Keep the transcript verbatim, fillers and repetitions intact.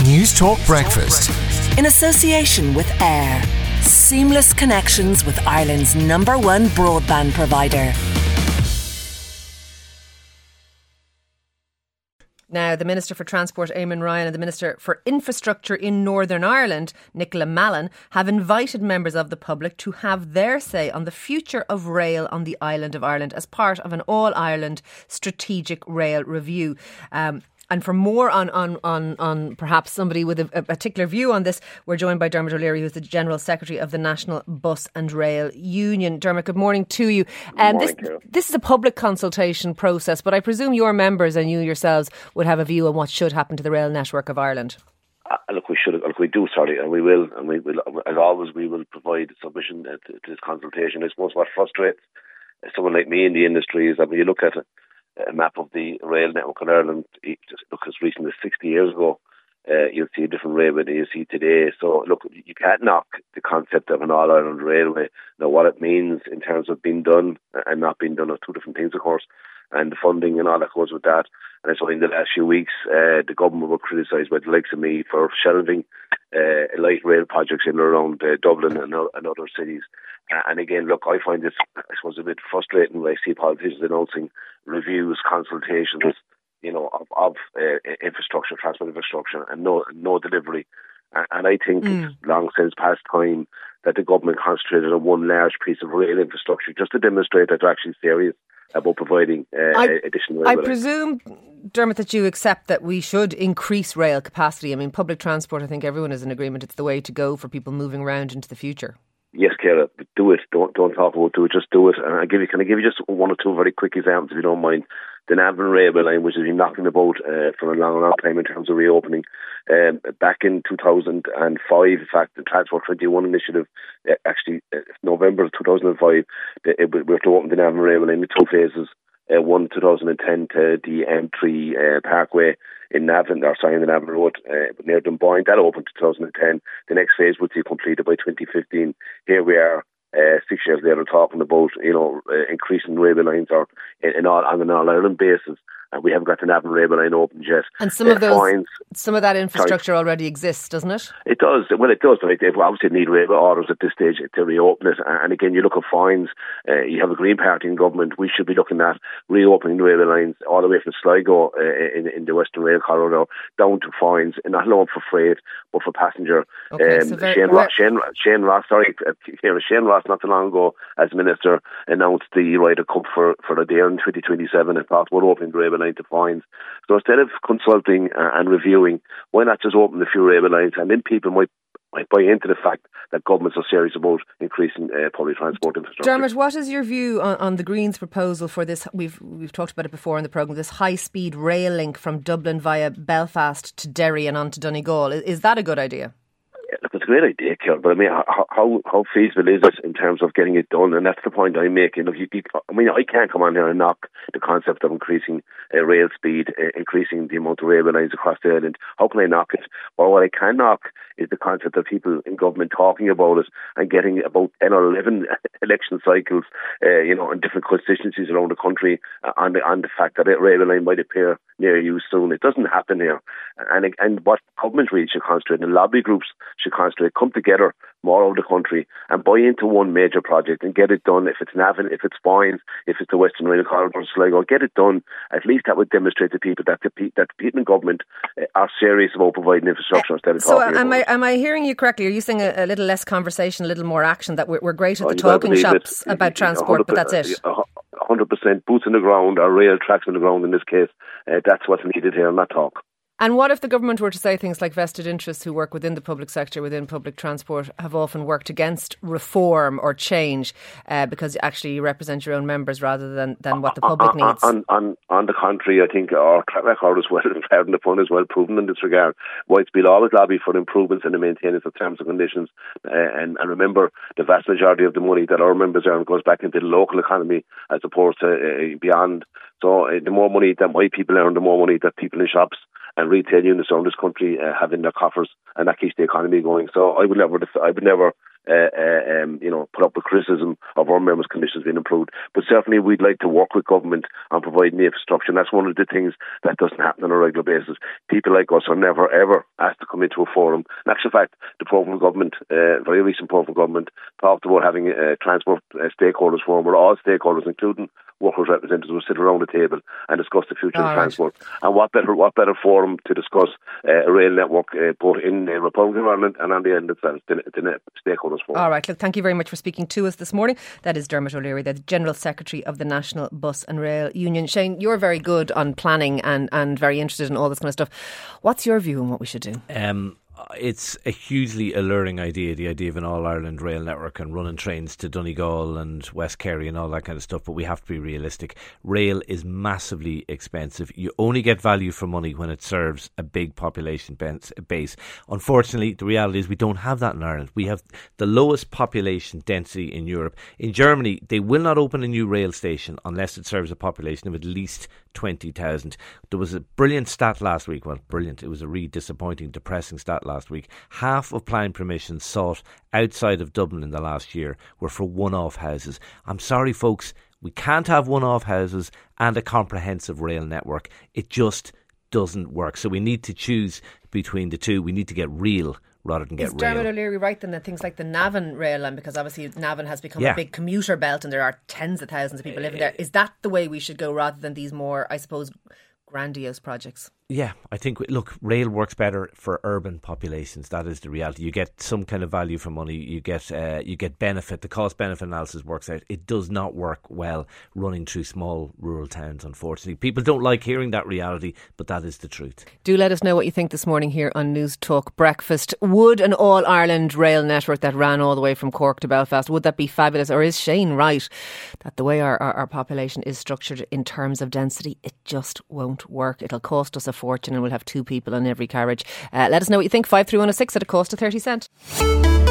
News Talk Breakfast. In association with Air. Seamless connections with Ireland's number one broadband provider. Now, the Minister for Transport, Eamon Ryan, and the Minister for Infrastructure in Northern Ireland, Nicola Mallon, have invited members of the public to have their say on the future of rail on the island of Ireland as part of an all-Ireland strategic rail review. Um, And for more on, on, on, on perhaps somebody with a, a particular view on this, we're joined by Dermot O'Leary, who's the General Secretary of the National Bus and Rail Union. Dermot, good morning to you. Um, morning, this, this is a public consultation process, but I presume your members and you yourselves would have a view on what should happen to the rail network of Ireland. Uh, look, we should. Look, we do. Sorry, and we will. And we will, as always, we will provide submission to, to this consultation. I suppose what frustrates someone like me in the industry is that when you look at it, a map of the rail network in Ireland, just look as recent as sixty years ago, uh, you'll see a different railway than you see today. So look, you can't knock the concept of an all-Ireland railway. Now, what it means in terms of being done and not being done are two different things, of course, and the funding and all that goes with that. And so in the last few weeks, uh, the government were criticised by the likes of me for shelving uh, light rail projects in and around uh, Dublin and, and other cities. Uh, and again, look, I find this, I suppose, a bit frustrating when I see politicians announcing reviews, consultations, you know, of, of uh, infrastructure, transport infrastructure, and no no delivery. Uh, and I think mm. it's long since past time that the government concentrated on one large piece of rail infrastructure just to demonstrate that they're actually serious about providing uh, I, additional rail. I presume, Dermot, that you accept that we should increase rail capacity. I mean, public transport, I think everyone is in agreement it's the way to go for people moving around into the future. Yes, Ciara, do it. Don't don't talk about do it. Just do it. And I give you, can I give you just one or two very quick examples, if you don't mind? The Navan Railway Line, which has been knocking about uh, for a long, long time in terms of reopening. Um, back in two thousand five, in fact, the Transport twenty-one initiative, uh, actually, uh, November of two thousand five, the, it, we were to open the Navan Railway Line in two phases. Uh, one two thousand ten to the M three uh, Parkway in Navan, or sorry, in the Navan Road, uh, near Dunboyne. That opened in two thousand ten. The next phase would be completed by twenty fifteen. Here we are, uh, six years later, talking about, you know, uh, increasing railway lines or in, in all, on an all-Ireland basis. And we haven't got the Navan Railway Line open yet. And some of uh, those, fines, some of that infrastructure sorry. already exists, doesn't it? It does. Well, it does. But they obviously need railway orders at this stage to reopen it. And again, you look at fines. Uh, you have a Green Party in government. We should be looking at reopening railway lines all the way from Sligo uh, in, in the Western Rail Corridor down to fines, and not alone for freight but for passenger. Okay, um, so very, Shane, very... Ross, Shane, Shane Ross, sorry, uh, Shane Ross, not too long ago, as Minister, announced the Ryder Cup for for the year in twenty twenty-seven and talked about opening the railway line to fines. So instead of consulting uh, and reviewing, why not just open a few railway lines, and then people might, might buy into the fact that governments are serious about increasing uh, public transport infrastructure. Dermot, what is your view on, on the Greens' proposal for this? We've we've talked about it before in the programme. This high-speed rail link from Dublin via Belfast to Derry and on to Donegal. Is, is that a good idea? Look, it's a great idea, Ciara, but I mean, how, how how feasible is it in terms of getting it done? And that's the point I'm making. Look, you, you, I mean, I can't come on here and knock the concept of increasing uh, rail speed, uh, increasing the amount of railway lines across the island. How can I knock it? Well, what I can knock is the concept of people in government talking about it and getting about ten or eleven election cycles, uh, you know, in different constituencies around the country uh, on the on the fact that a railway line might appear near you soon. It doesn't happen here. And and what government really should concentrate, and lobby groups should concentrate, come together more over the country and buy into one major project and get it done. If it's Navan, if it's Foynes, if it's the Western Rail Corridor, Sligo, get it done. At least that would demonstrate to people that the, that the people in government uh, are serious about providing infrastructure uh, instead of so talking am about I, it. am I hearing you correctly? Are you saying a, a little less conversation, a little more action, that we're, we're great at oh, the talking shops it. about transport, but that's it? one hundred percent boots on the ground, or rail tracks on the ground in this case. Uh, that's what's needed here, not talk. And what if the government were to say things like vested interests who work within the public sector, within public transport, have often worked against reform or change uh, because actually you represent your own members rather than, than what the public needs? On, on, on the contrary, I think our track record is well, pardon the pun, is well proven in this regard. Whitespiel always lobby for improvements in the maintenance of terms and conditions. Uh, and, and remember, the vast majority of the money that our members earn goes back into the local economy as opposed to uh, beyond. So uh, the more money that my people earn, the more money that people in shops and retail units around this country uh, have in their coffers, and that keeps the economy going. So I would never, I would never uh, uh, um, you know, put up with criticism of our members' conditions being improved. But certainly we'd like to work with government on providing the infrastructure, and that's one of the things that doesn't happen on a regular basis. People like us are never ever asked to come into a forum. In actual fact, the provincial government, uh, very recent provincial government, talked about having a transport uh, stakeholders forum where all stakeholders, including workers' representatives, will sit around the table and discuss the future all of right. transport. And what better what better forum to discuss uh, a rail network uh, both in the Republic of Ireland and on the island itself, the, the stakeholders forum. All right, look, thank you very much for speaking to us this morning. That is Dermot O'Leary, the General Secretary of the National Bus and Rail Union. Shane, you're very good on planning and, and very interested in all this kind of stuff. What's your view on what we should do? Um, it's a hugely alluring idea, the idea of an all-Ireland rail network and running trains to Donegal and West Kerry and all that kind of stuff, but we have to be realistic. Rail is massively expensive. You only get value for money when it serves a big population base. Unfortunately, the reality is we don't have that in Ireland. We have the lowest population density in Europe. In Germany, they will not open a new rail station unless it serves a population of at least twenty thousand. There was a brilliant stat last week. Well, brilliant. It was a really disappointing, depressing stat last week. Half of planning permissions sought outside of Dublin in the last year were for one-off houses. I'm sorry, folks. We can't have one-off houses and a comprehensive rail network. It just doesn't work. So we need to choose between the two. We need to get real rather than get Is Dermot rail. O'Leary right then that things like the Navan rail line, because obviously Navan has become Yeah. a big commuter belt and there are tens of thousands of people living there, is that the way we should go rather than these more, I suppose, grandiose projects? Yeah, I think, look, rail works better for urban populations. That is the reality. You get some kind of value for money. You get uh, you get benefit. The cost-benefit analysis works out. It does not work well running through small rural towns, unfortunately. People don't like hearing that reality, but that is the truth. Do let us know what you think this morning here on News Talk Breakfast. Would an all-Ireland rail network that ran all the way from Cork to Belfast, would that be fabulous? Or is Shane right that the way our, our, our population is structured in terms of density, it just won't work? It'll cost us a fortune and we'll have two people in every carriage. Uh, let us know what you think. five three one oh six at a cost of thirty cent.